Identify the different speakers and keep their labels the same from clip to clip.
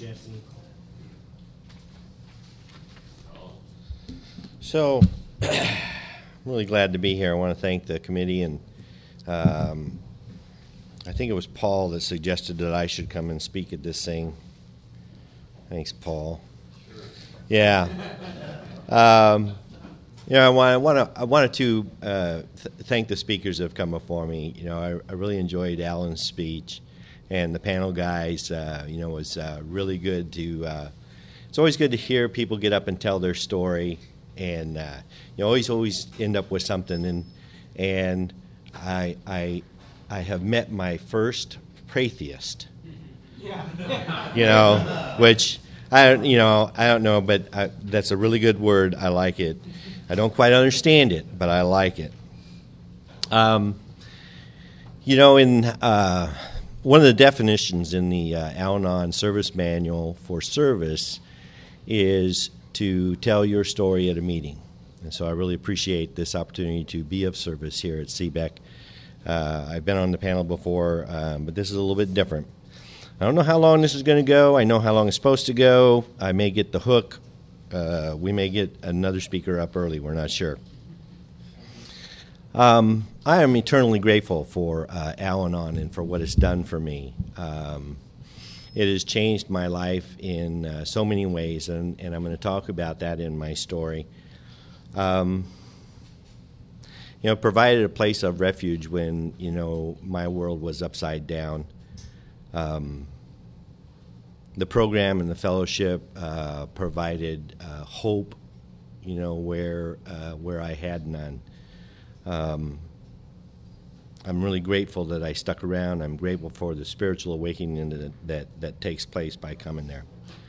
Speaker 1: Jesse.
Speaker 2: So, I'm really glad to be here. I want to thank the committee, and I think it was Paul that suggested that I should come and speak at this thing. Thanks, Paul. Yeah. I wanted to thank the speakers that have come before me. I really enjoyed Alan's speech, and the panel guys. Was really good to. It's always good to hear people get up and tell their story, and always end up with something. And I have met my first pratheist. Which I don't know, but that's a really good word. I like it. I don't quite understand it, but I like it. In one of the definitions in the Al-Anon Service Manual for Service is to tell your story at a meeting. And so I really appreciate this opportunity to be of service here at CBEC. I've been on the panel before, but this is a little bit different. I don't know how long this is going to go. I know how long it's supposed to go. I may get the hook. We may get another speaker up early. We're not sure. I am eternally grateful for Al-Anon and for what it's done for me. It has changed my life in so many ways, and I'm going to talk about that in my story. Provided a place of refuge when, my world was upside down. The program and the fellowship provided hope, where I had none. I'm really grateful that I stuck around. I'm grateful for the spiritual awakening that takes place by coming there.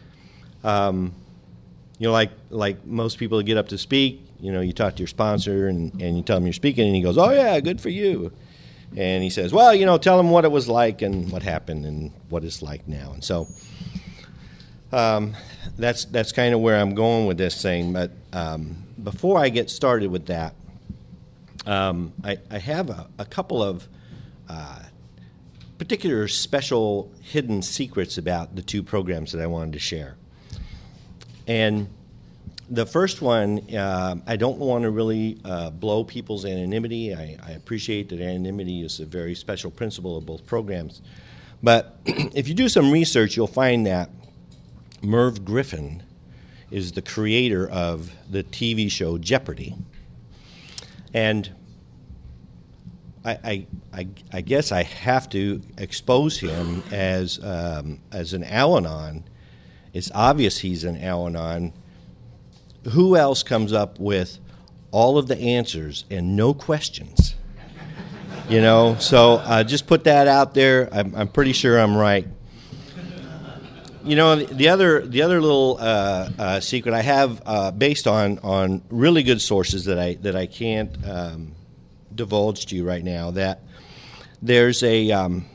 Speaker 2: Like most people that get up to speak, you talk to your sponsor and you tell him you're speaking, and he goes, "Oh yeah, good for you." And he says, "Well, tell him what it was like and what happened and what it's like now." And so that's kind of where I'm going with this thing. But before I get started with that, I have a couple of particular special hidden secrets about the two programs that I wanted to share. And the first one, I don't want to really blow people's anonymity. I appreciate that anonymity is a very special principle of both programs. But if you do some research, you'll find that Merv Griffin is the creator of the TV show Jeopardy! And I guess I have to expose him as an Al-Anon. It's obvious he's an Al-Anon. Who else comes up with all of the answers and no questions? So just put that out there. I'm pretty sure I'm right. The other little secret I have, based on really good sources that I can't divulge to you right now, that there's an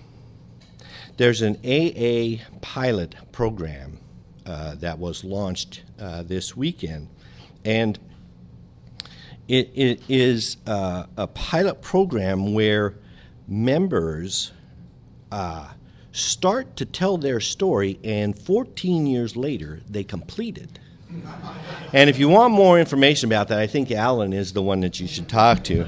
Speaker 2: AA pilot program that was launched this weekend, and it is a pilot program where members start to tell their story, and 14 years later they complete it. And if you want more information about that, I think Alan is the one that you should talk to.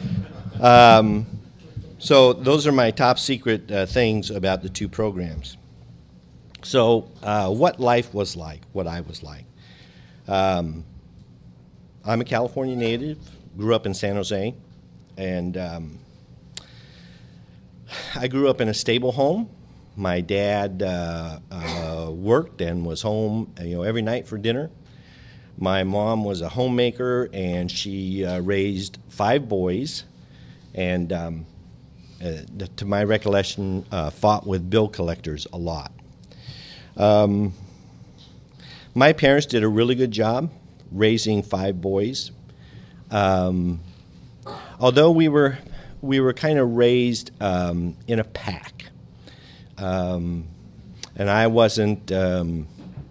Speaker 2: So those are my top secret things about the two programs. So what life was like, what I was like. I'm a California native, grew up in San Jose, and I grew up in a stable home. My dad worked and was home, every night for dinner. My mom was a homemaker, and she raised 5 boys, and to my recollection, fought with bill collectors a lot. My parents did a really good job raising 5 boys. Although we were kind of raised in a pack, and I wasn't the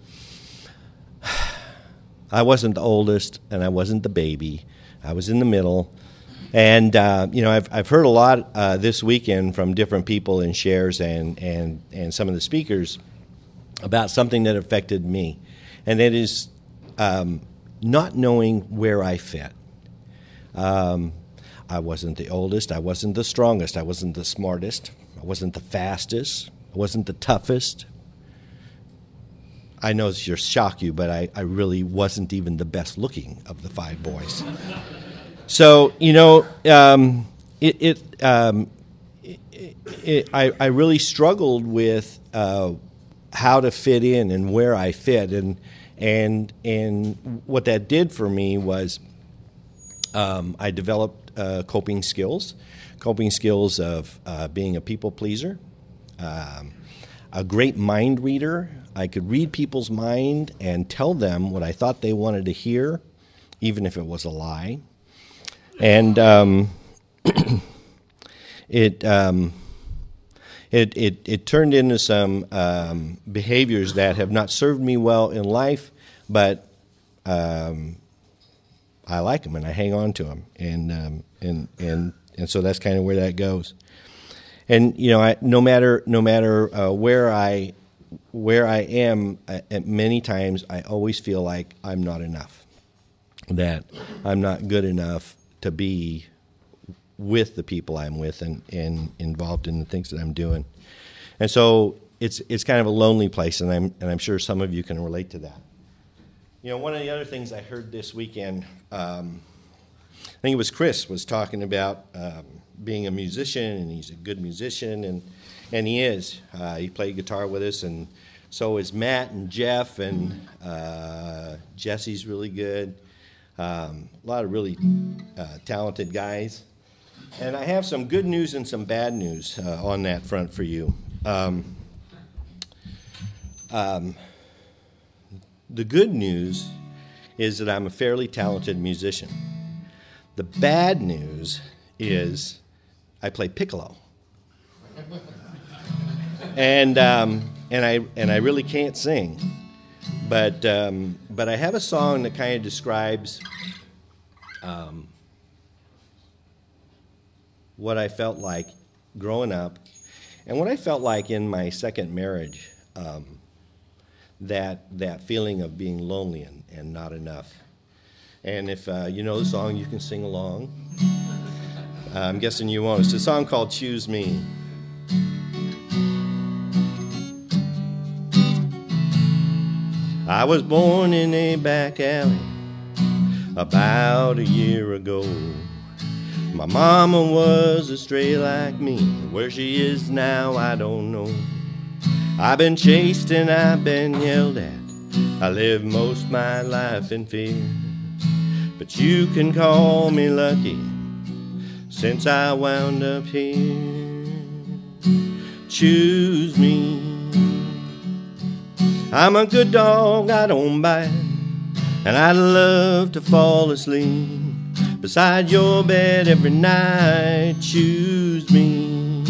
Speaker 2: oldest, and I wasn't the baby. I was in the middle. And I've heard a lot this weekend from different people in shares and some of the speakers about something that affected me, and that is not knowing where I fit. I wasn't the oldest. I wasn't the strongest. I wasn't the smartest. I wasn't the fastest. I wasn't the toughest. I know this will shock you, but I really wasn't even the best looking of the 5 boys. So, I really struggled with how to fit in and where I fit, and what that did for me was I developed coping skills of being a people pleaser, a great mind reader. I could read people's mind and tell them what I thought they wanted to hear, even if it was a lie. And it turned into some behaviors that have not served me well in life, but I like them and I hang on to them, and so that's kind of where that goes. And no matter where I am, at many times I always feel like I'm not enough, that I'm not good enough to be with the people I'm with and involved in the things that I'm doing. And so it's kind of a lonely place, and I'm sure some of you can relate to that. One of the other things I heard this weekend, I think it was Chris was talking about being a musician, and he's a good musician, and he is. He played guitar with us, and so is Matt and Jeff, and Jesse's really good. A lot of really talented guys. And I have some good news and some bad news on that front for you. The good news is that I'm a fairly talented musician. The bad news is I play piccolo, and I really can't sing, but I have a song that kind of describes what I felt like growing up, and what I felt like in my second marriage. That feeling of being lonely and not enough. And if you know the song, you can sing along. I'm guessing you won't. It's a song called Choose Me. I was born in a back alley about a year ago. My mama was a stray like me. Where she is now, I don't know. I've been chased and I've been yelled at. I lived most my life in fear. But you can call me lucky since I wound up here. Choose me. I'm a good dog, I don't bite, and I'd love to fall asleep beside your bed every night. Choose me.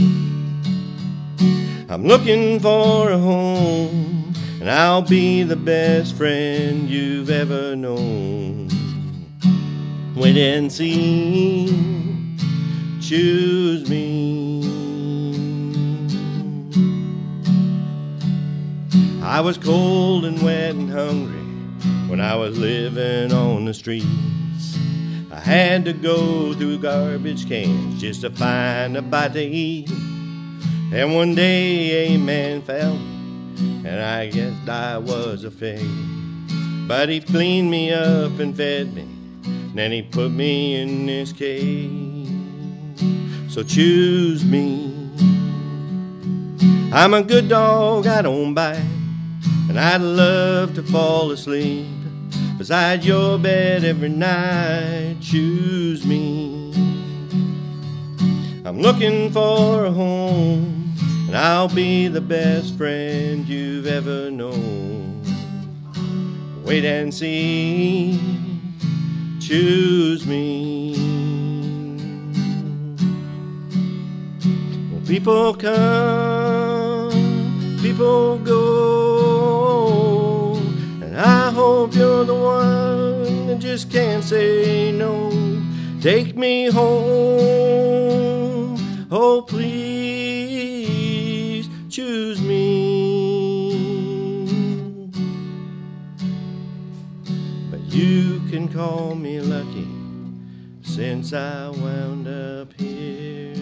Speaker 2: I'm looking for a home, and I'll be the best friend you've ever known. Wait and see, choose me. I was cold and wet and hungry when I was living on the streets. I had to go through garbage cans just to find a bite to eat. And one day a man fell, and I guessed I was a fake. But he cleaned me up and fed me, then he put me in this cage. So choose me. I'm a good dog, I don't bite, and I'd love to fall asleep beside your bed every night. Choose me. I'm looking for a home, and I'll be the best friend you've ever known. Wait and see, choose me. Well, people come, people go, and I hope you're the one that just can't say no. Take me home, oh please, choose me. can call me lucky since I wound up here.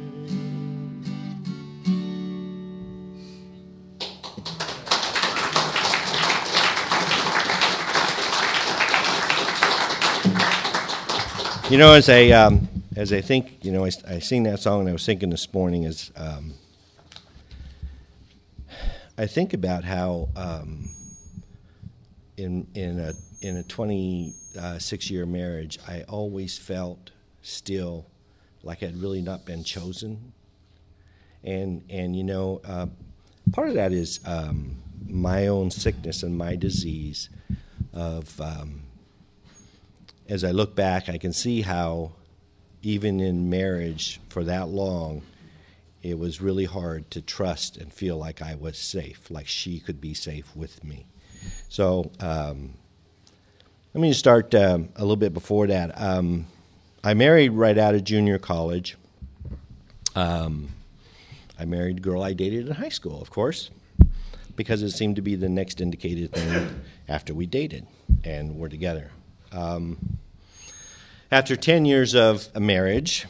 Speaker 2: You know, as I think, you know, I sing that song, and I was thinking this morning as I think about how in a 26-year marriage, I always felt still like I'd really not been chosen, and you know, part of that is my own sickness and my disease of. As I look back, I can see how even in marriage for that long, it was really hard to trust and feel like I was safe, like she could be safe with me. So let me just start a little bit before that. I married right out of junior college. I married a girl I dated in high school, of course, because it seemed to be the next indicated thing after we dated and were together. After 10 years of a marriage,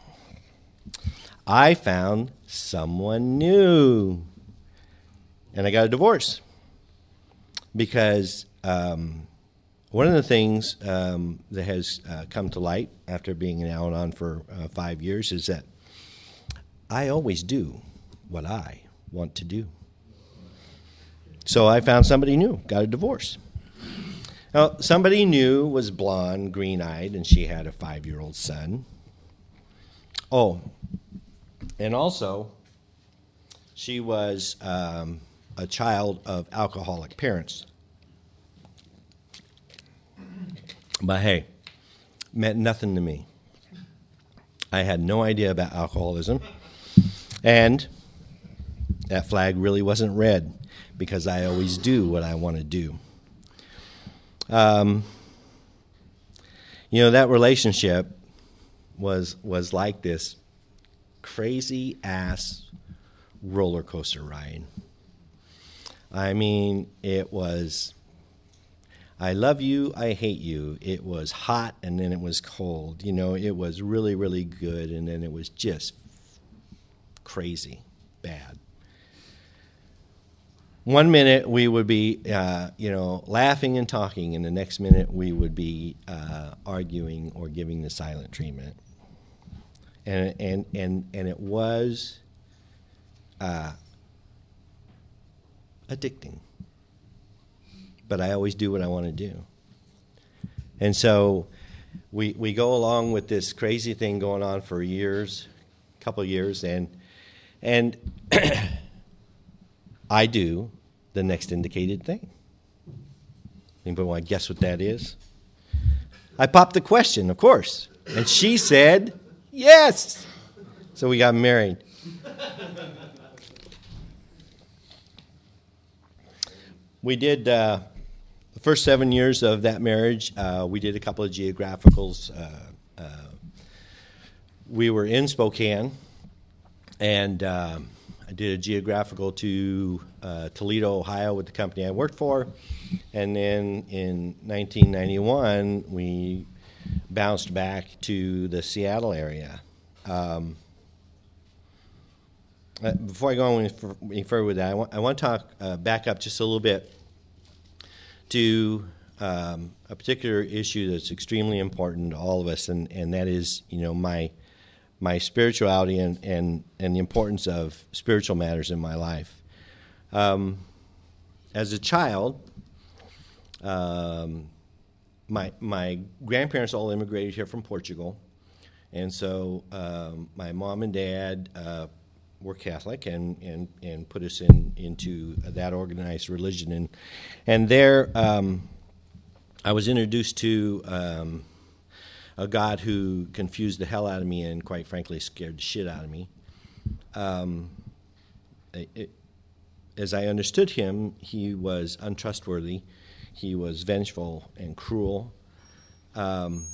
Speaker 2: I found someone new, and I got a divorce because one of the things that has come to light after being out on for 5 years is that I always do what I want to do. So I found somebody new, got a divorce. Now, somebody new was blonde, green-eyed, and she had a 5-year-old son. Oh, and also, she was a child of alcoholic parents. But hey, meant nothing to me. I had no idea about alcoholism, and that flag really wasn't red because I always do what I want to do. You know, that relationship was like this crazy ass roller coaster ride. I mean, it was I love you, I hate you. It was hot and then it was cold. You know, it was really, really good, and then it was just crazy bad. One minute we would be, laughing and talking, and the next minute we would be arguing or giving the silent treatment. And it was addicting. But I always do what I want to do. And so we go along with this crazy thing going on for years, a couple of years, and I do the next indicated thing. Anybody want to guess what that is? I popped the question, of course. And she said, yes. So we got married. We did, the first 7 years of that marriage, we did a couple of geographicals. We were in Spokane, and I did a geographical to Toledo, Ohio with the company I worked for. And then in 1991, we bounced back to the Seattle area. Before I go any further with that, I want to talk back up just a little bit to a particular issue that's extremely important to all of us, and that is, my spirituality and the importance of spiritual matters in my life. As a child, my grandparents all immigrated here from Portugal, and so my mom and dad were Catholic and put us into that organized religion, and there I was introduced to a God who confused the hell out of me and, quite frankly, scared the shit out of me. As I understood him, he was untrustworthy. He was vengeful and cruel. And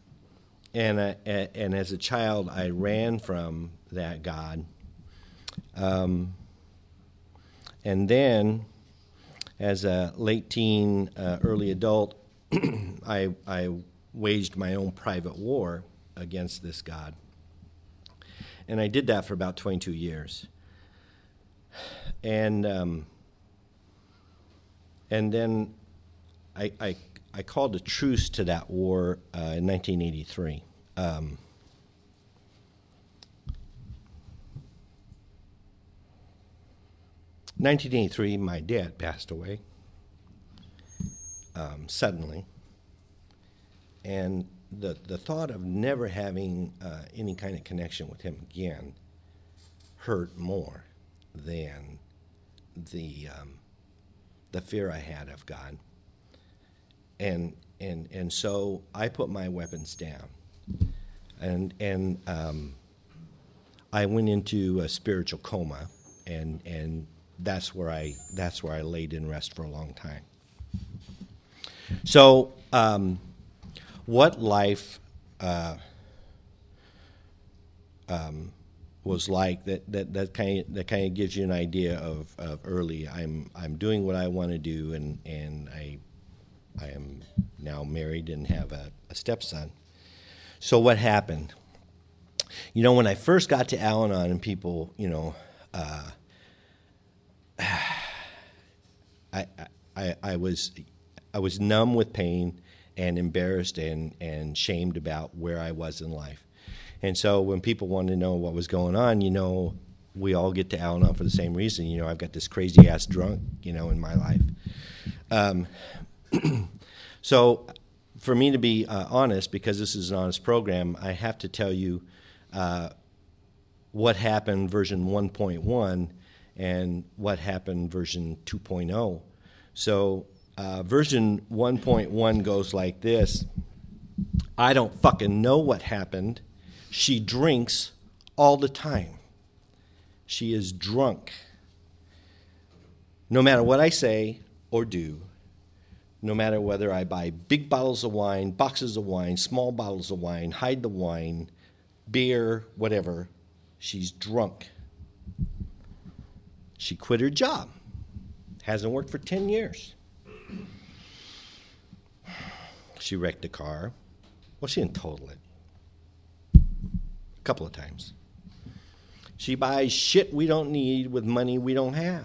Speaker 2: as a child, I ran from that God. And then, as a late teen, early adult, I waged my own private war against this God. And I did that for about 22 years. And then I called a truce to that war in 1983. 1983, my dad passed away suddenly, and the thought of never having any kind of connection with him again hurt more than the fear I had of God, and so I put my weapons down, and I went into a spiritual coma, and that's where I laid in rest for a long time. So, what life was like that kind of gives you an idea of early. I'm doing what I want to do, and I am now married and have a stepson. So what happened? When I first got to Al-Anon, and people, I was numb with pain and embarrassed and shamed about where I was in life. And so when people wanted to know what was going on, we all get to Al-Anon for the same reason. I've got this crazy ass drunk, in my life. So for me to be honest, because this is an honest program, I have to tell you what happened version 1.1 and what happened version 2.0. So version 1.1 goes like this. I don't fucking know what happened. She drinks all the time. She is drunk. No matter what I say or do, no matter whether I buy big bottles of wine, boxes of wine, small bottles of wine, hide the wine, beer, whatever, she's drunk. She quit her job. Hasn't worked for 10 years. She wrecked a car. Well, she didn't total it. A couple of times. She buys shit we don't need with money we don't have.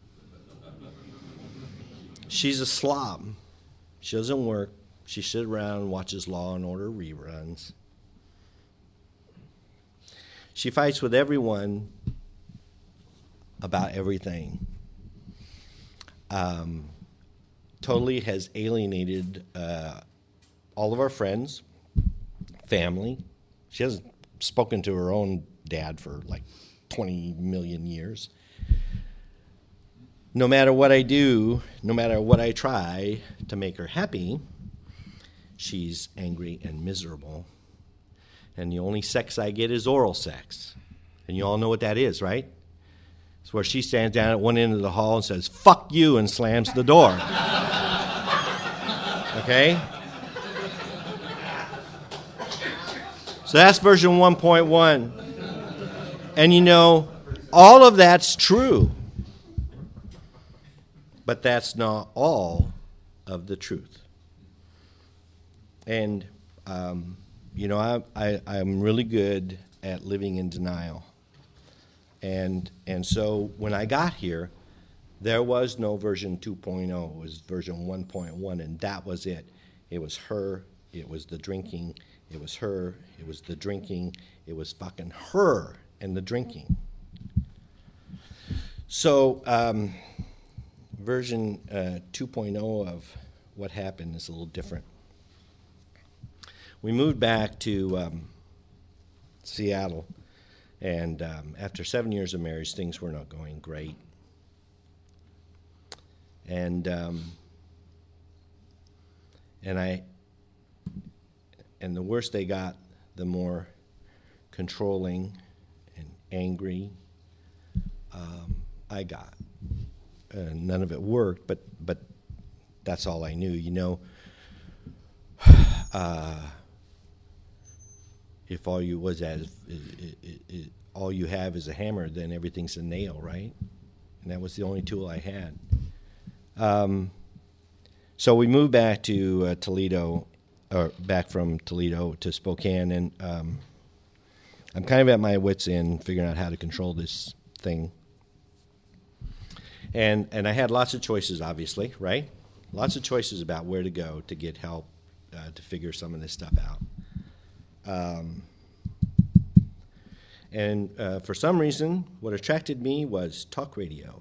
Speaker 2: She's a slob. She doesn't work. She sits around and watches Law and Order reruns. She fights with everyone about everything. Totally has alienated all of our friends, family. She hasn't spoken to her own dad for like 20 million years. No matter what I do, no matter what I try to make her happy, she's angry and miserable. And the only sex I get is oral sex. And you all know what that is, right? It's where she stands down at one end of the hall and says, "Fuck you," and slams the door. Okay? So that's version 1.1. And all of that's true. But that's not all of the truth. And, I'm really good at living in denial. And so when I got here, there was no version 2.0. It was version 1.1, and that was it. It was her. It was the drinking. It was her. It was the drinking. It was fucking her and the drinking. So version 2.0 of what happened is a little different. We moved back to Seattle, and after 7 years of marriage, things were not going great. And the worse they got, the more controlling and angry I got. None of it worked, but that's all I knew. If all you have is a hammer, then everything's a nail, right? And that was the only tool I had. So we moved back to Toledo, or back from Toledo to Spokane, and I'm kind of at my wits' end figuring out how to control this thing. And I had lots of choices, obviously, right? Lots of choices about where to go to get help to figure some of this stuff out. And for some reason, what attracted me was talk radio.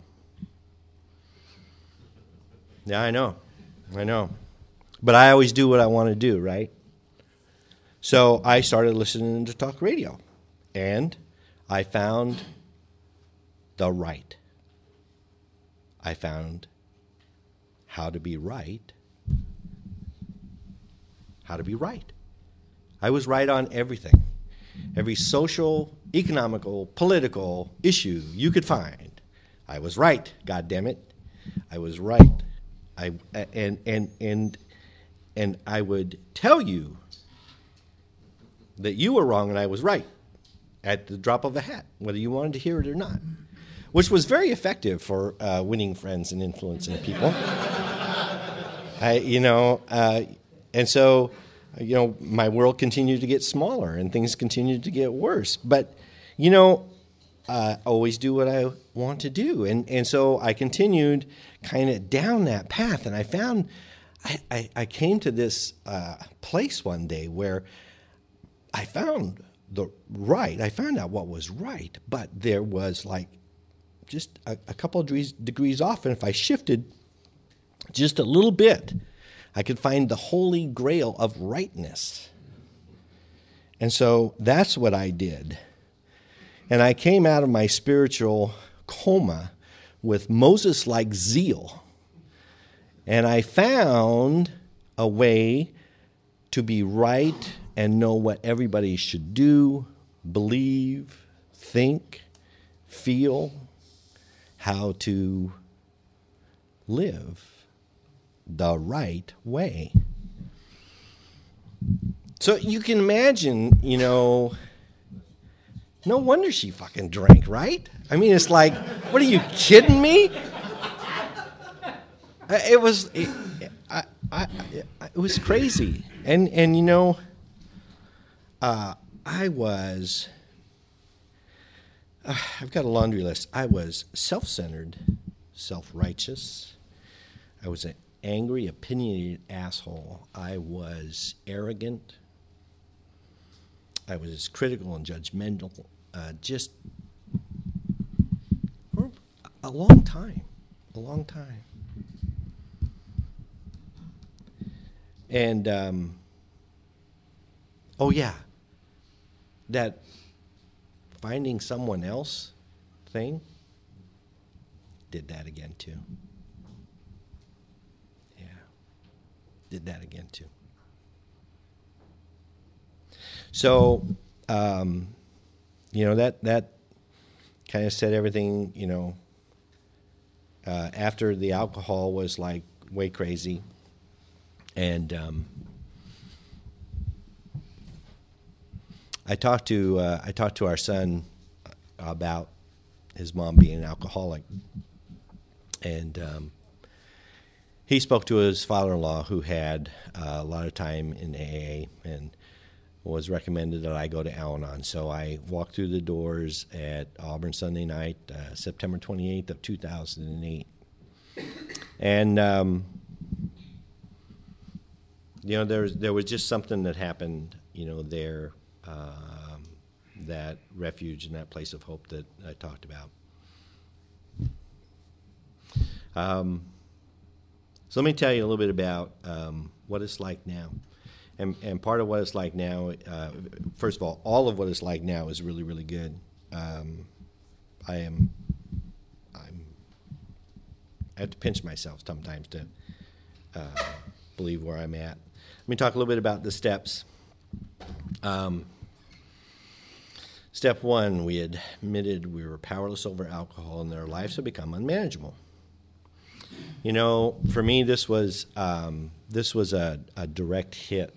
Speaker 2: Yeah, I know. But I always do what I want to do, right? So I started listening to talk radio, and I found the right. I found how to be right. How to be right. I was right on everything. Every social, economical, political issue you could find. I was right, God damn it. I was right. And I would tell you that you were wrong and I was right at the drop of a hat, whether you wanted to hear it or not, which was very effective for winning friends and influencing people. And so, my world continued to get smaller and things continued to get worse. But, always do what I want to do. And so I continued kind of down that path, and I found I came to this place one day where I found I found out what was right, but there was like just a couple of degrees off, and if I shifted just a little bit, I could find the holy grail of rightness. And so that's what I did. And I came out of my spiritual coma with Moses-like zeal. And I found a way to be right and know what everybody should do, believe, think, feel, how to live the right way. So you can imagine, no wonder she fucking drank, right? I mean, it's like, what are you kidding me? It was crazy. And I've got a laundry list. I was self-centered, self-righteous. I was an angry, opinionated asshole. I was arrogant. I was critical and judgmental, just for a long time. And, that finding someone else thing did that again too. Yeah, did that again too. So, that kind of said everything, after the alcohol was like way crazy. And I talked to our son about his mom being an alcoholic. And he spoke to his father-in-law, who had a lot of time in AA and was recommended that I go to Al-Anon. So I walked through the doors at Auburn Sunday night, September 28th of 2008. And, there was just something that happened, there, that refuge and that place of hope that I talked about. So let me tell you a little bit about what it's like now. And part of what it's like now, first of all of what it's like now is really, really good. I have to pinch myself sometimes to believe where I'm at. Let me talk a little bit about the steps. Step one, we admitted we were powerless over alcohol and their lives had become unmanageable. For me, this was a direct hit.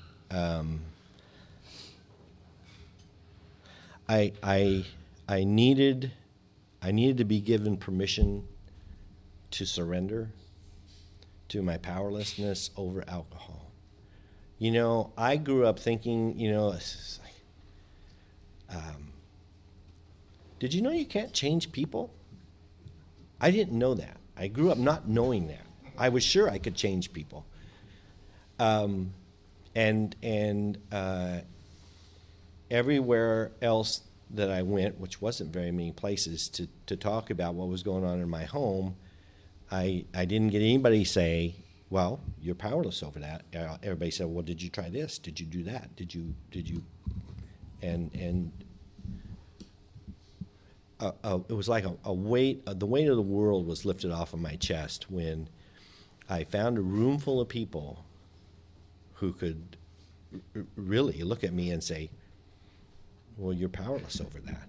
Speaker 2: I needed to be given permission to surrender, to my powerlessness over alcohol. I grew up thinking, it's like, did you know you can't change people? I didn't know that. I grew up not knowing that. I was sure I could change people. And everywhere else that I went, which wasn't very many places, to talk about what was going on in my home, I didn't get anybody say, well, you're powerless over that. Everybody said, well, did you try this? Did you do that? Did you? And it was like a weight, the weight of the world was lifted off of my chest when I found a room full of people who could really look at me and say, well, you're powerless over that,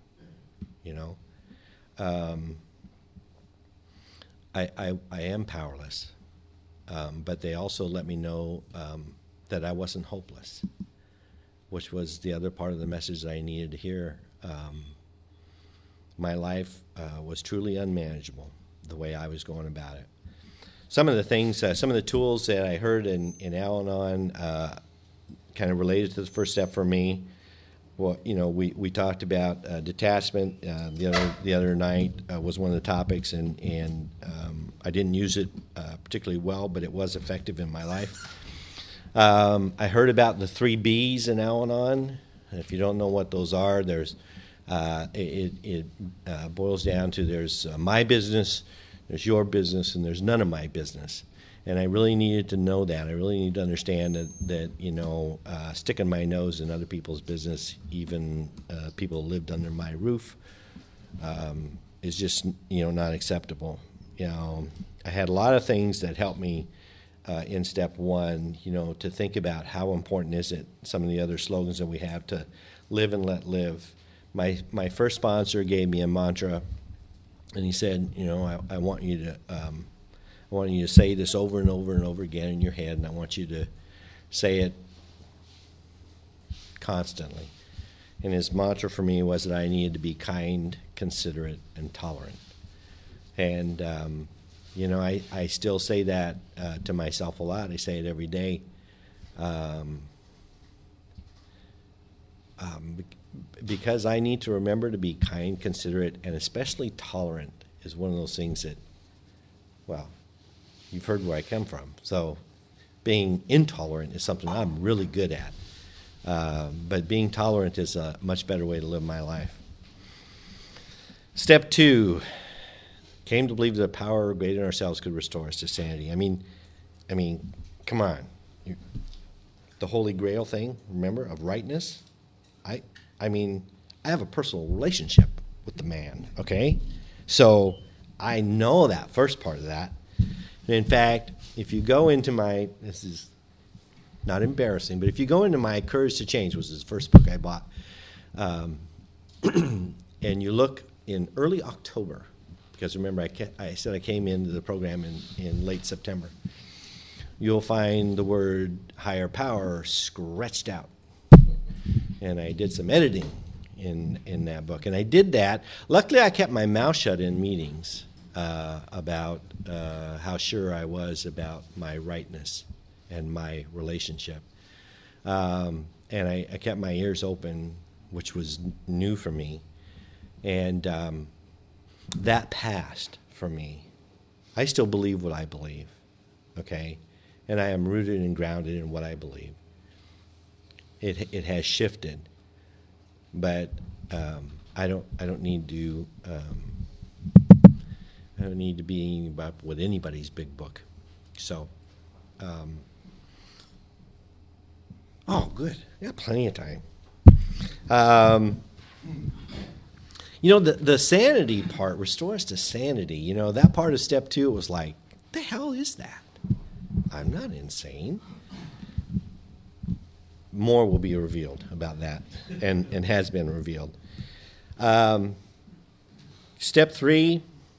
Speaker 2: I am powerless, but they also let me know that I wasn't hopeless, which was the other part of the message that I needed to hear. My life was truly unmanageable the way I was going about it. Some of the things, some of the tools that I heard in Al-Anon kind of related to the first step for me. Well, we talked about detachment the other night was one of the topics, and I didn't use it particularly well, but it was effective in my life. I heard about the 3 B's in Al-Anon. If you don't know what those are, there's it boils down to there's my business, there's your business, and there's none of my business. And I really needed to know that. I really need to understand that sticking my nose in other people's business, even people who lived under my roof, is just not acceptable. I had a lot of things that helped me in step 1. To think about how important is it. Some of the other slogans that we have to live and let live. My first sponsor gave me a mantra, and he said, I want you to say this over and over and over again in your head, and I want you to say it constantly. And his mantra for me was that I needed to be kind, considerate, and tolerant. And, I still say that to myself a lot. I say it every day. Because I need to remember to be kind, considerate, and especially tolerant is one of those things that, well, you've heard where I come from. So being intolerant is something I'm really good at. But being tolerant is a much better way to live my life. Step 2, came to believe that a power greater than ourselves could restore us to sanity. I mean, come on. The Holy Grail thing, remember, of rightness? I have a personal relationship with the man, okay? So I know that first part of that. In fact, if you go into this is not embarrassing, but if you go into my Courage to Change, which was the first book I bought, and you look in early October, because remember I said I came into the program in late September, you'll find the word higher power scratched out. And I did some editing in that book. And I did that. Luckily, I kept my mouth shut in meetings about how sure I was about my rightness and my relationship. And I kept my ears open, which was new for me. And that passed for me. I still believe what I believe, okay? And I am rooted and grounded in what I believe. It has shifted, but I don't need to be with anybody's big book. So, good. I got plenty of time. The sanity part, restore us to sanity. That part of step 2 was like, the hell is that? I'm not insane. More will be revealed about that, and has been revealed. Step 3,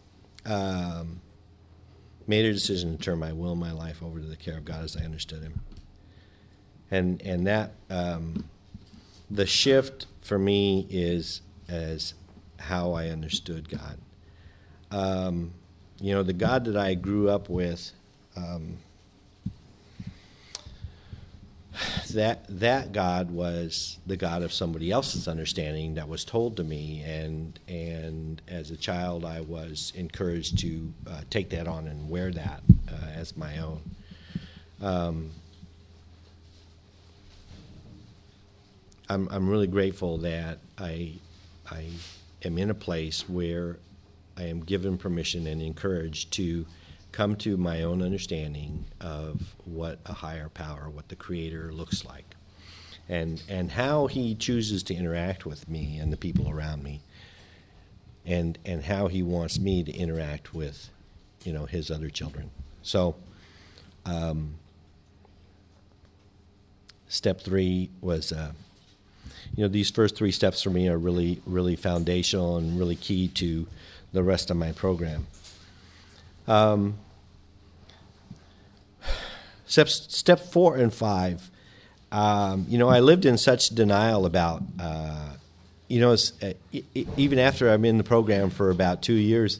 Speaker 2: made a decision to turn my will and my life over to the care of God as I understood Him. And that, the shift for me is as how I understood God. The God that I grew up with, that God was the God of somebody else's understanding that was told to me, and as a child I was encouraged to take that on and wear that as my own. I'm really grateful that I am in a place where I am given permission and encouraged to come to my own understanding of what a higher power, what the Creator looks like, and how He chooses to interact with me and the people around me, and how He wants me to interact with, His other children. So, step 3 was, these first 3 steps for me are really, really foundational and really key to the rest of my program. Step 4 and 5, I lived in such denial about, even after I'm in the program for about 2 years,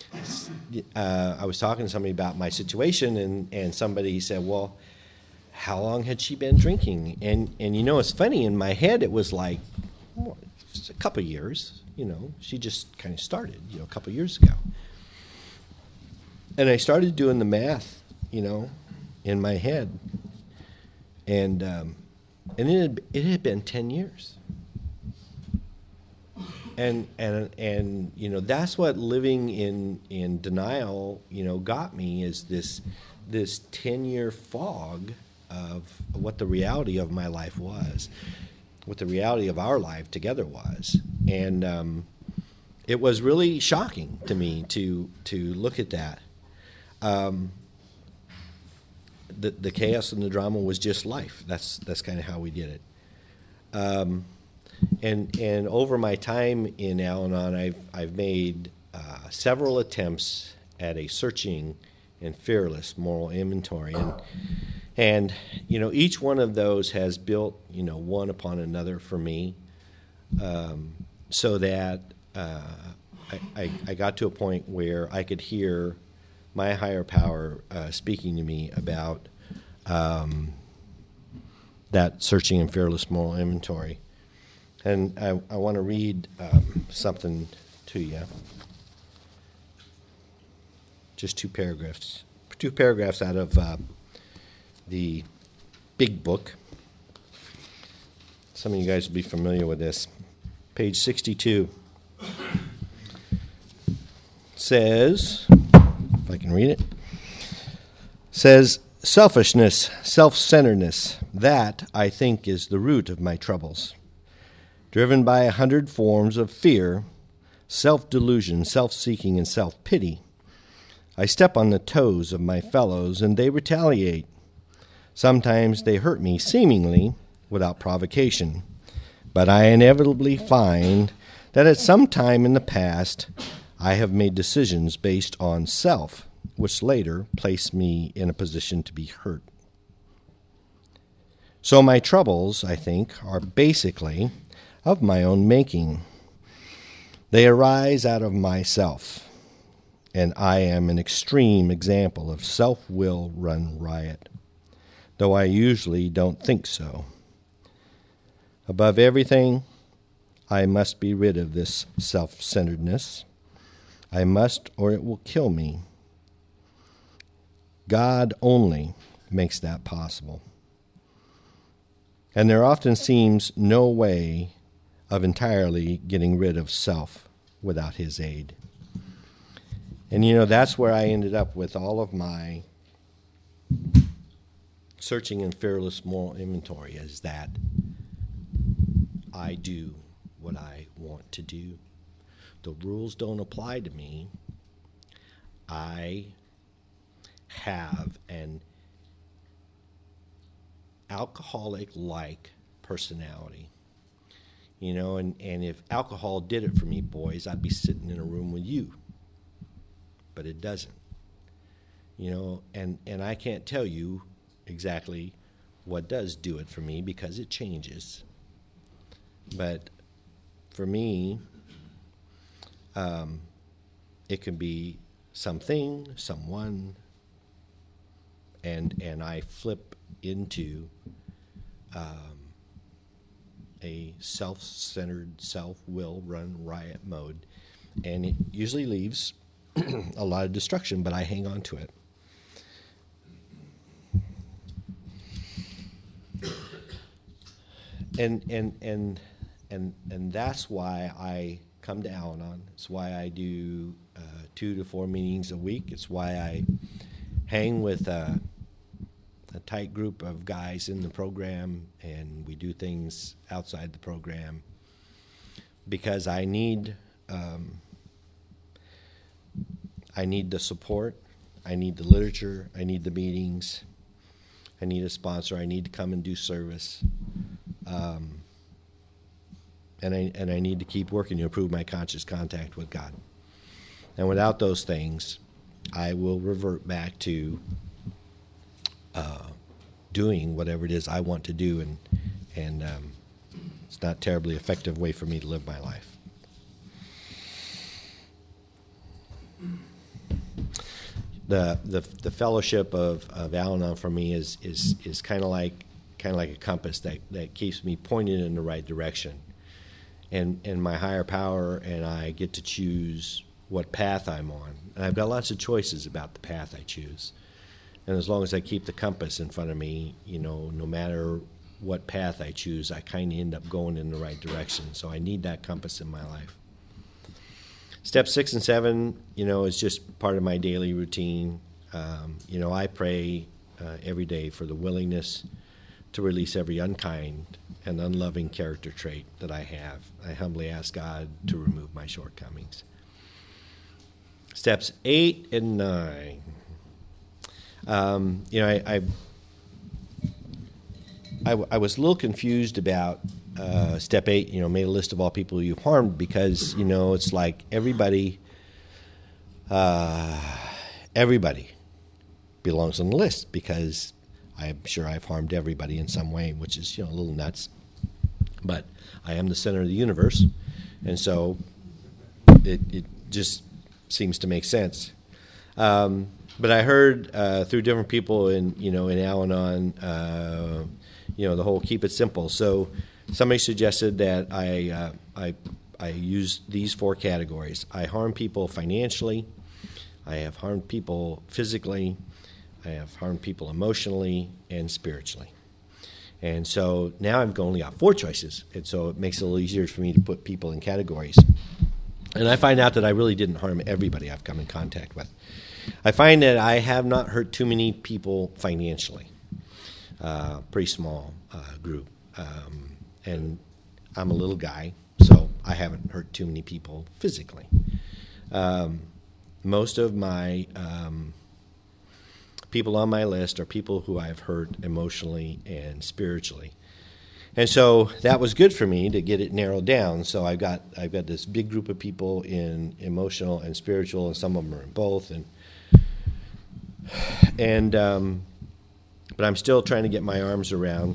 Speaker 2: I was talking to somebody about my situation, and somebody said, well, how long had she been drinking? And it's funny, in my head it was like, a couple of years, she just kind of started, a couple of years ago. And I started doing the math, in my head, and it had been 10 years. And that's what living in denial, got me, is this 10-year fog of what the reality of my life was, what the reality of our life together was. And it was really shocking to me to look at that. The chaos and the drama was just life. That's kind of how we did it. And over my time in Al-Anon, I've made several attempts at a searching and fearless moral inventory, and each one of those has built one upon another for me, so that I got to a point where I could hear my higher power speaking to me about that searching and fearless moral inventory. And I want to read something to you. Just 2 paragraphs. 2 paragraphs out of the Big Book. Some of you guys will be familiar with this. Page 62 says, if I can read it, says, selfishness, self-centeredness, that, I think, is the root of my troubles. Driven by 100 forms of fear, self-delusion, self-seeking, and self-pity, I step on the toes of my fellows, and they retaliate. Sometimes they hurt me seemingly without provocation, but I inevitably find that at some time in the past I have made decisions based on self, which later place me in a position to be hurt. So my troubles, I think, are basically of my own making. They arise out of myself, and I am an extreme example of self-will run riot, though I usually don't think so. Above everything, I must be rid of this self-centeredness. I must, or it will kill me. God only makes that possible. And there often seems no way of entirely getting rid of self without His aid. And that's where I ended up with all of my searching and fearless moral inventory, is that I do what I want to do. The rules don't apply to me. I have an alcoholic-like personality. And if alcohol did it for me, boys, I'd be sitting in a room with you. But it doesn't. And I can't tell you exactly what does do it for me, because it changes. But for me, it can be something, someone, and I flip into a self-centered, self-will run riot mode, and it usually leaves a lot of destruction, but I hang on to it. And that's why I come to Al-Anon. It's why I do 2 to 4 meetings a week. It's why I hang with a tight group of guys in the program, and we do things outside the program, because I need the support, I need the literature, I need the meetings, I need a sponsor, I need to come and do service, and I need to keep working to improve my conscious contact with God. And without those things, I will revert back to doing whatever it is I want to do, and it's not a terribly effective way for me to live my life. The fellowship of Al-Anon for me is kind of like a compass that keeps me pointed in the right direction, and my higher power and I get to choose what path I'm on, and I've got lots of choices about the path I choose. And as long as I keep the compass in front of me, no matter what path I choose, I kind of end up going in the right direction. So I need that compass in my life. Step 6 and 7, is just part of my daily routine. I pray every day for the willingness to release every unkind and unloving character trait that I have. I humbly ask God to remove my shortcomings. Steps 8 and 9. I was a little confused about step 8. Made a list of all people you've harmed, because it's like everybody belongs on the list, because I'm sure I've harmed everybody in some way, which is a little nuts. But I am the center of the universe, and so it just seems to make sense. But I heard through different people in Al-Anon, the whole keep it simple. So somebody suggested that I use these 4 categories. I harm people financially. I have harmed people physically. I have harmed people emotionally and spiritually. And so now I've only got 4 choices, and so it makes it a little easier for me to put people in categories. And I find out that I really didn't harm everybody I've come in contact with. I find that I have not hurt too many people financially. Pretty small group. And I'm a little guy, so I haven't hurt too many people physically. Most of my people on my list are people who I've hurt emotionally and spiritually. And so that was good for me to get it narrowed down. So I've got this big group of people in emotional and spiritual, and some of them are in both. But I'm still trying to get my arms around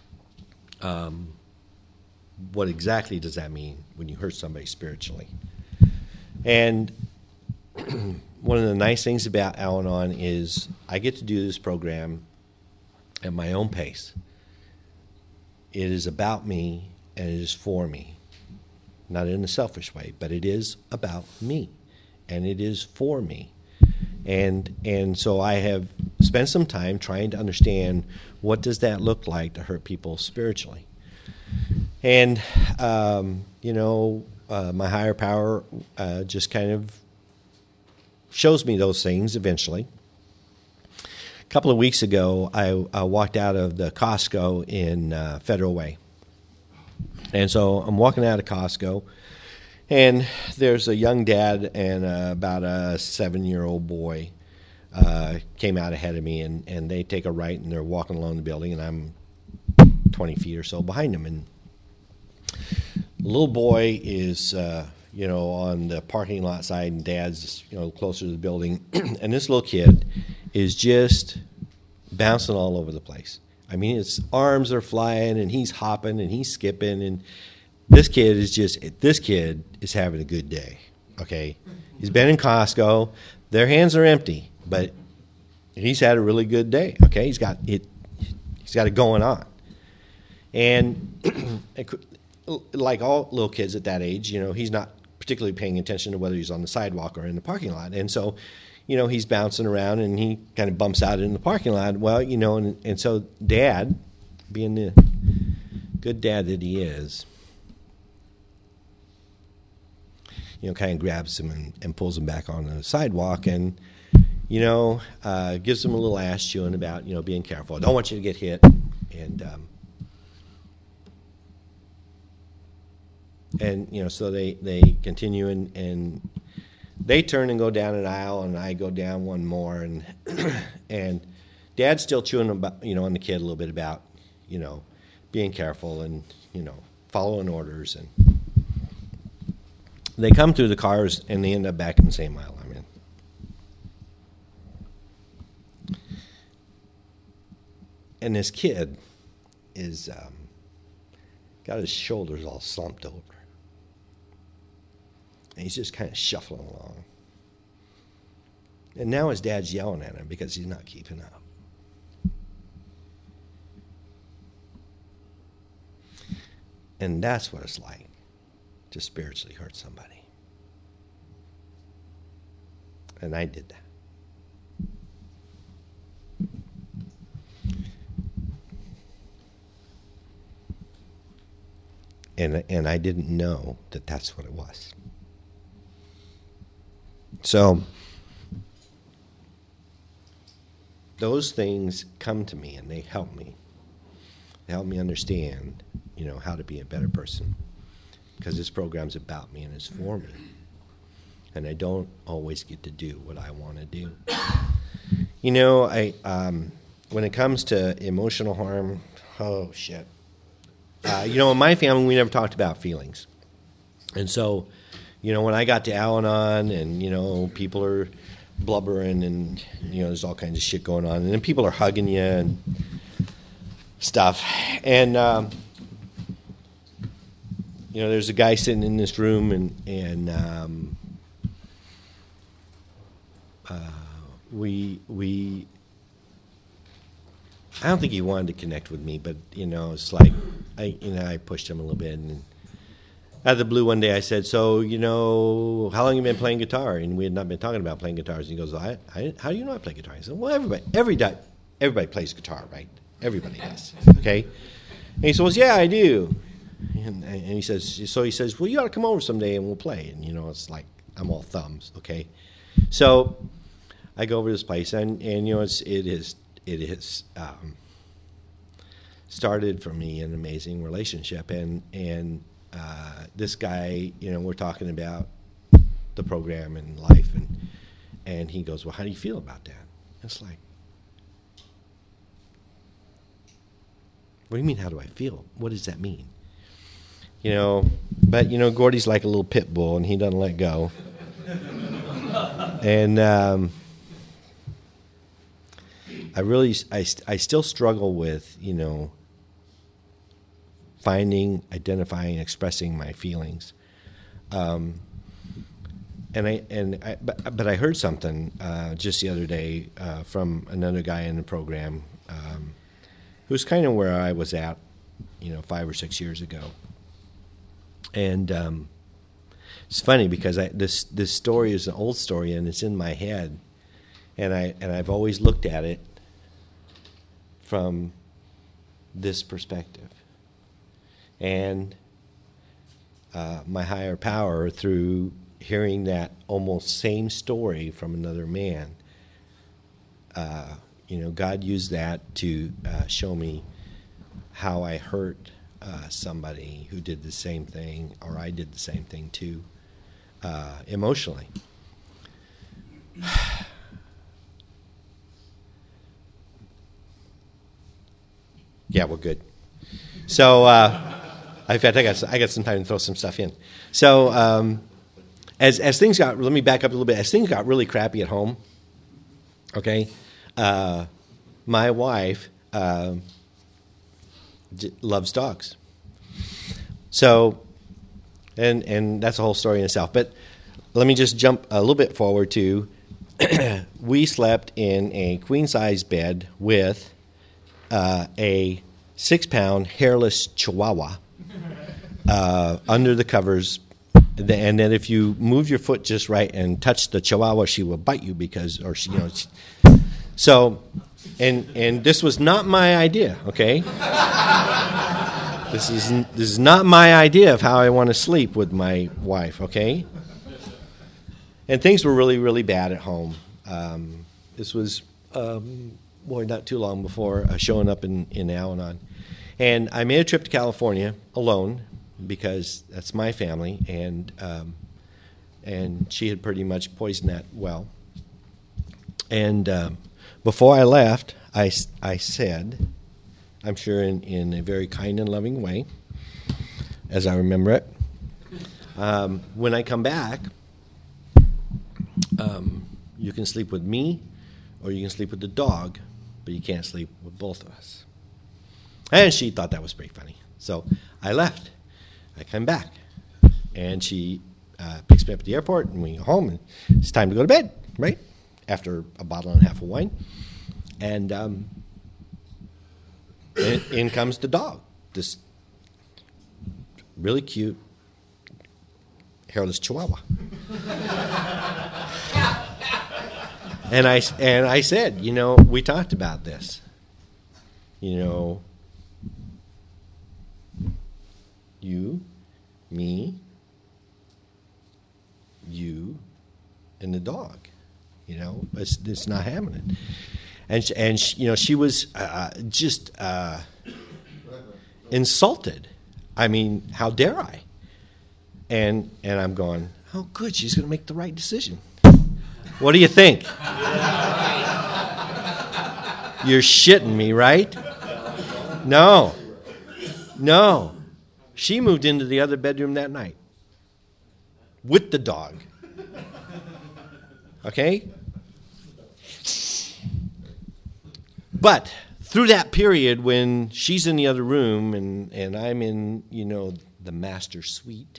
Speaker 2: what exactly does that mean when you hurt somebody spiritually. And one of the nice things about Al-Anon is I get to do this program at my own pace. It is about me, and it is for me. Not in a selfish way, but it is about me, and it is for me. And so I have spent some time trying to understand, what does that look like to hurt people spiritually? And, my higher power just kind of shows me those things eventually. A couple of weeks ago, I walked out of the Costco in Federal Way. And so I'm walking out of Costco, and there's a young dad and about a 7-year-old boy came out ahead of me, and they take a right, and they're walking along the building, and I'm 20 feet or so behind them. And the little boy is, on the parking lot side, and dad's, closer to the building. And this little kid is just bouncing all over the place. I mean, his arms are flying, and he's hopping, and he's skipping, and this kid is having a good day, okay? He's been in Costco. Their hands are empty, but he's had a really good day, okay? He's got it going on. And like all little kids at that age, he's not particularly paying attention to whether he's on the sidewalk or in the parking lot. And so, he's bouncing around and he kind of bumps out in the parking lot. Well, and so Dad, being the good dad that he is, kind of grabs him and pulls him back on the sidewalk and, gives him a little ass chewing about, being careful. I don't want you to get hit. And so they continue and they turn and go down an aisle and I go down one more and and Dad's still chewing about on the kid a little bit about being careful and following orders, and they come through the cars and they end up back in the same aisle I'm in. And this kid is got his shoulders all slumped over. And he's just kind of shuffling along. And now his dad's yelling at him because he's not keeping up. And that's what it's like to spiritually hurt somebody. And I did that. And I didn't know that that's what it was. So those things come to me and they help me. They help me understand, how to be a better person. Because this program's about me and it's for me. And I don't always get to do what I want to do. When it comes to emotional harm, oh shit. In my family, we never talked about feelings. And so, when I got to Al-Anon and, people are blubbering and, there's all kinds of shit going on. And then people are hugging you and stuff. And, there's a guy sitting in this room and I don't think he wanted to connect with me, but, it's like, I pushed him a little bit. And out of the blue one day I said, so, how long have you been playing guitar? And we had not been talking about playing guitars. And he goes, how do you know I play guitar? I said, well, everybody plays guitar, right? Everybody does, okay? And he says, yeah, I do. And he says, well, you ought to come over someday and we'll play. And, it's like I'm all thumbs, okay? So I go over to this place, and it has started for me an amazing relationship. And this guy, we're talking about the program and life, and he goes, well, how do you feel about that? It's like, what do you mean, how do I feel? What does that mean? But, Gordy's like a little pit bull, and he doesn't let go. And I still struggle with, identifying, expressing my feelings. But I heard something just the other day from another guy in the program who's kind of where I was at, 5 or 6 years ago. And it's funny because this story is an old story and it's in my head, and I've always looked at it from this perspective. And my higher power, through hearing that almost same story from another man, God used that to show me how I hurt somebody who did the same thing, or I did the same thing too, emotionally. Yeah, we're good. So, in fact, I got some time to throw some stuff in. So, as things got, let me back up a little bit. As things got really crappy at home, okay, my wife loves dogs. So, and that's a whole story in itself. But let me just jump a little bit forward to, we slept in a queen-size bed with a 6-pound hairless Chihuahua under the covers. And then if you move your foot just right and touch the Chihuahua, she will bite you so, and this was not my idea, okay? This is not my idea of how I want to sleep with my wife, okay? And things were really, really bad at home. This was, not too long before showing up in Al-Anon. And I made a trip to California alone because that's my family, and she had pretty much poisoned that well. And before I left, I said, I'm sure in a very kind and loving way, as I remember it, when I come back, you can sleep with me or you can sleep with the dog, but you can't sleep with both of us. And she thought that was pretty funny. So I left. I come back, and she picks me up at the airport, and we go home, and it's time to go to bed, right? After a bottle and a half of wine. And in comes the dog, this really cute, hairless Chihuahua. And I said, we talked about this. You, me, you, and the dog. It's not happening. And she was just insulted. I mean, how dare I? And I'm going, oh, good, she's going to make the right decision. What do you think? You're shitting me, right? No. She moved into the other bedroom that night with the dog. Okay? But through that period when she's in the other room and I'm in, the master suite,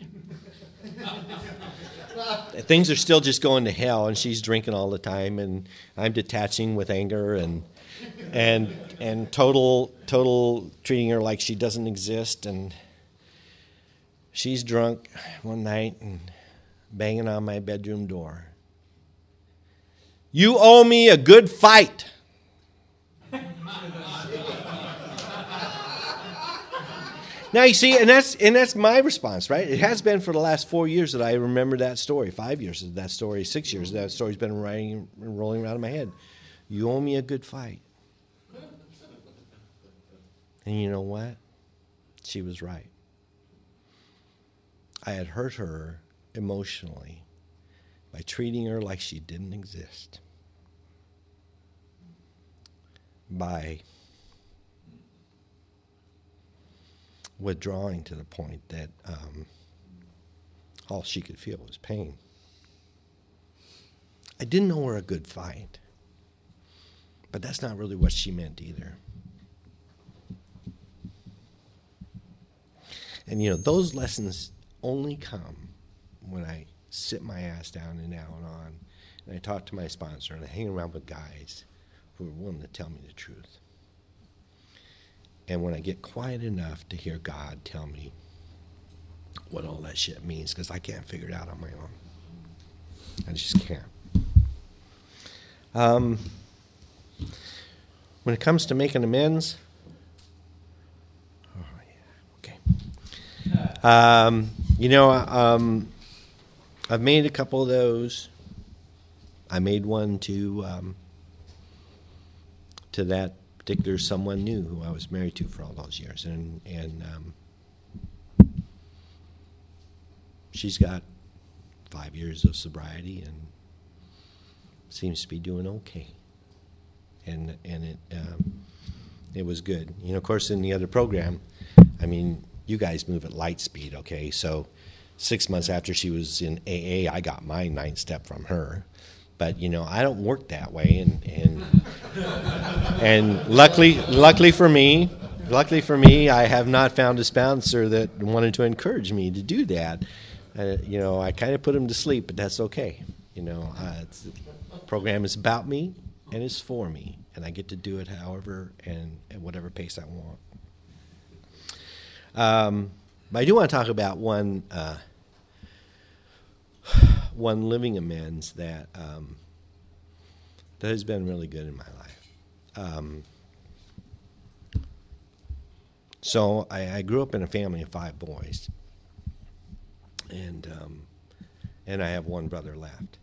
Speaker 2: things are still just going to hell, and she's drinking all the time, and I'm detaching with anger and total treating her like she doesn't exist. And she's drunk one night and banging on my bedroom door. You owe me a good fight. Now you see, and that's my response, right? It has been for the last 4 years that I remember that story, 5 years of that story, 6 years that story's been rolling around in my head. You owe me a good fight. And you know what? She was right. I had hurt her emotionally by treating her like she didn't exist. By withdrawing to the point that all she could feel was pain. I didn't know her a good fight, but that's not really what she meant either. And those lessons only come when I sit my ass down in Al-Anon and I talk to my sponsor and I hang around with guys who are willing to tell me the truth. And when I get quiet enough to hear God tell me what all that shit means, because I can't figure it out on my own. I just can't. When it comes to making amends, I've made a couple of those. I made one to that particular someone new who I was married to for all those years, and she's got 5 years of sobriety and seems to be doing okay, and it was good. Of course, in the other program, you guys move at light speed, okay? So 6 months after she was in AA, I got my 9th step from her. But I don't work that way, and luckily for me, I have not found a sponsor that wanted to encourage me to do that. I kind of put him to sleep, but that's okay. The program is about me and it's for me, and I get to do it however and at whatever pace I want. But I do want to talk about one living amends that has been really good in my life. So I grew up in a family of 5 boys, and I have one brother left.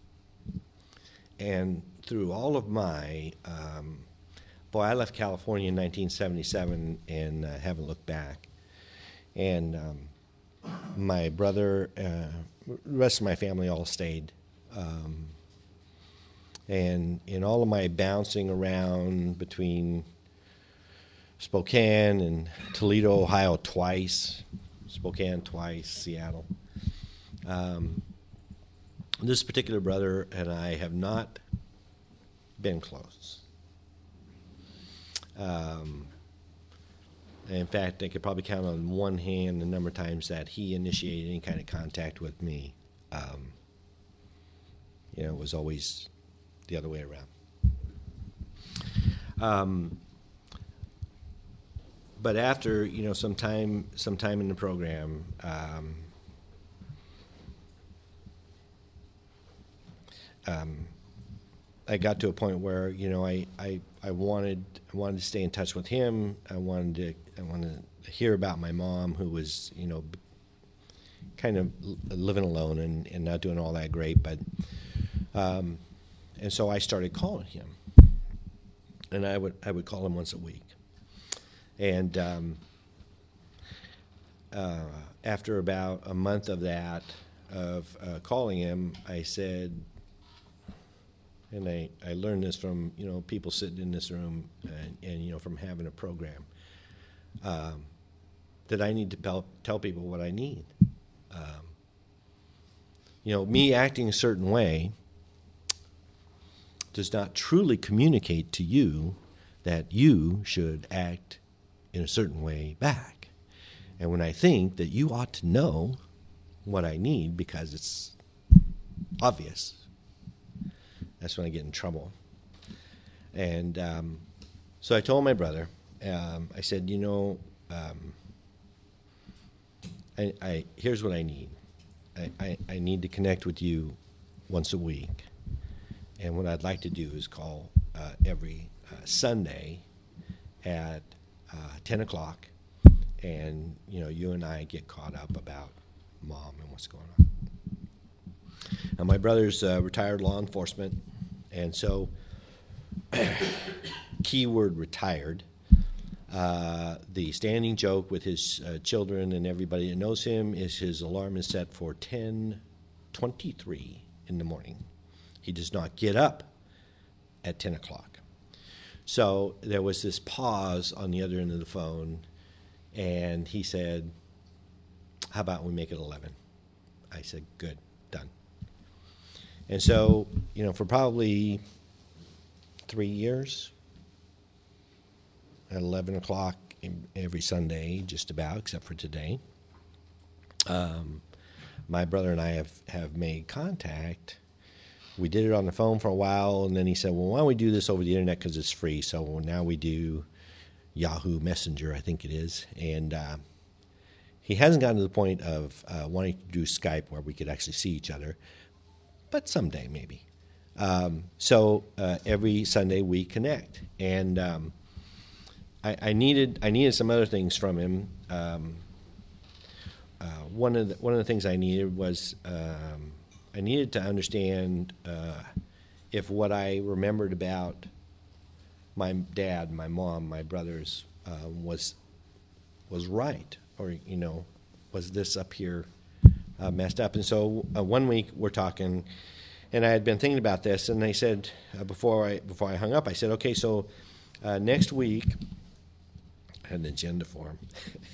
Speaker 2: And through all of my I left California in 1977 and haven't looked back. And my brother, the rest of my family all stayed. And in all of my bouncing around between Spokane and Toledo, Ohio twice, Spokane twice, Seattle, this particular brother and I have not been close. In fact, I could probably count on one hand the number of times that he initiated any kind of contact with me. It was always the other way around. But after some time in the program, I got to a point where I wanted to stay in touch with him. I wanted to hear about my mom, who was kind of living alone and not doing all that great. But and so I started calling him, and I would call him once a week. And after about a month of that, of calling him, I said, and I learned this from people sitting in this room and from having a program, that I need to tell people what I need. Me acting a certain way does not truly communicate to you that you should act in a certain way back. And when I think that you ought to know what I need because it's obvious, that's when I get in trouble. And so I told my brother, I said, here's what I need. I need to connect with you once a week. And what I'd like to do is call every Sunday at 10 o'clock, and you and I get caught up about Mom and what's going on. Now, my brother's retired law enforcement, and so keyword retired. The standing joke with his children and everybody that knows him is his alarm is set for 10:23 in the morning. He does not get up at 10 o'clock. So there was this pause on the other end of the phone, and he said, how about we make it 11? I said, good, done. And so, for probably 3 years, at 11 o'clock every Sunday, just about, except for today, my brother and I have made contact. We did it on the phone for a while, and then he said, well, why don't we do this over the internet because it's free? So now we do Yahoo Messenger, I think it is. And he hasn't gotten to the point of wanting to do Skype where we could actually see each other, but someday maybe. So every Sunday we connect. And I needed some other things from him. One of the things I needed was I needed to understand if what I remembered about my dad, my mom, my brothers was right, or was this up here messed up? And so one week we're talking, and I had been thinking about this, and I said before I hung up, I said, okay, so next week. I had an agenda for him.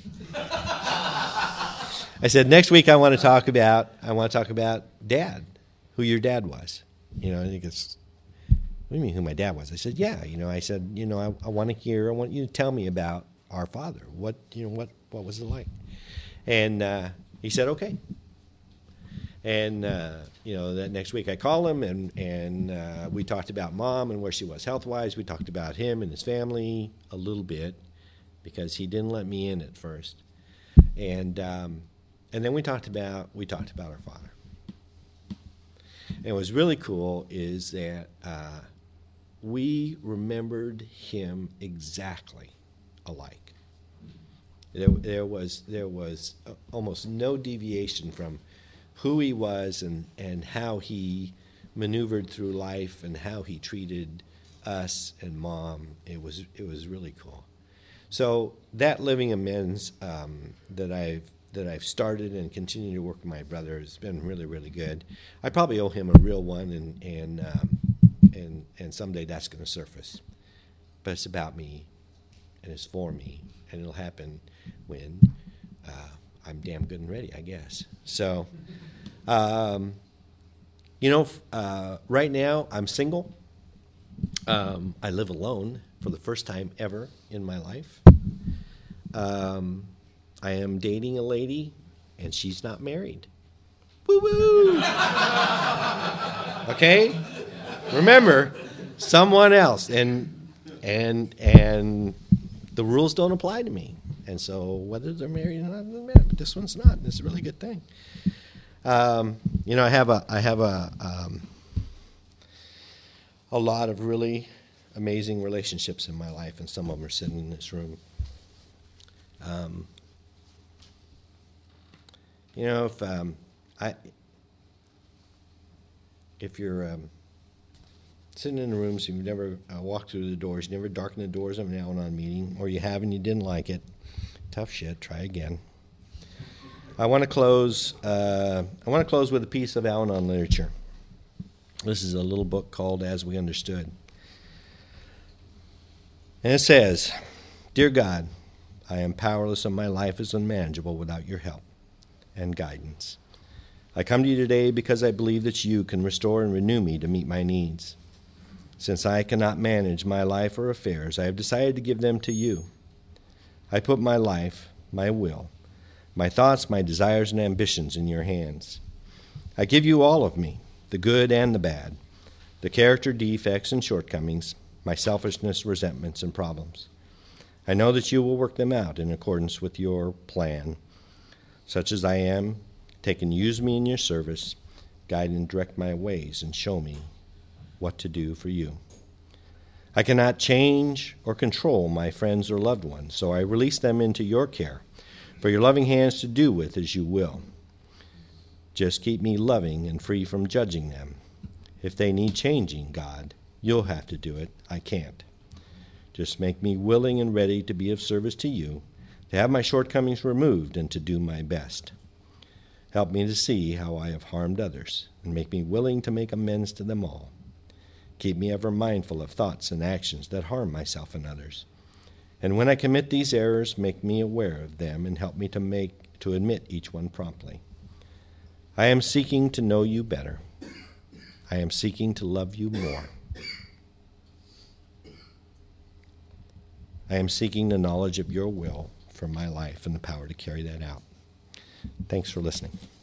Speaker 2: I said, next week I want to talk about Dad, who your dad was. I think it's, what do you mean who my dad was? I said, yeah. I said, I want you to tell me about our father. What was it like? And he said, okay. And that next week I called him, and we talked about Mom and where she was health-wise. We talked about him and his family a little bit, because he didn't let me in at first. And then we talked about our Father. And what was really cool is that we remembered him exactly alike. There was almost no deviation from who he was and how he maneuvered through life and how he treated us and Mom. It was really cool. So that living amends that I've started and continue to work with my brother has been really, really good. I probably owe him a real one, and someday that's going to surface. But it's about me, and it's for me, and it'll happen when I'm damn good and ready, I guess. So, right now I'm single. I live alone for the first time ever in my life. I am dating a lady, and she's not married. Woo-woo! Okay? Remember, someone else. And the rules don't apply to me. And so whether they're married or not doesn't matter. But this one's not. And it's a really good thing. I have a lot of really amazing relationships in my life, and some of them are sitting in this room. If you're sitting in the rooms, you've never walked through the doors, you never darkened the doors of an Al-Anon meeting, or you have and you didn't like it, tough shit. Try again. I want to close. With a piece of Al-Anon literature. This is a little book called As We Understood, and it says, "Dear God, I am powerless, and my life is unmanageable without your help and guidance. I come to you today because I believe that you can restore and renew me to meet my needs. Since I cannot manage my life or affairs, I have decided to give them to you. I put my life, my will, my thoughts, my desires, and ambitions in your hands. I give you all of me, the good and the bad, the character defects and shortcomings, my selfishness, resentments, and problems. I know that you will work them out in accordance with your plan. Such as I am, take and use me in your service, guide and direct my ways, and show me what to do for you. I cannot change or control my friends or loved ones, so I release them into your care, for your loving hands to do with as you will. Just keep me loving and free from judging them. If they need changing, God, you'll have to do it. I can't. Just make me willing and ready to be of service to you, to have my shortcomings removed, and to do my best. Help me to see how I have harmed others, and make me willing to make amends to them all. Keep me ever mindful of thoughts and actions that harm myself and others. And when I commit these errors, make me aware of them and help me to admit each one promptly. I am seeking to know you better. I am seeking to love you more. I am seeking the knowledge of your will for my life and the power to carry that out. Thanks for listening.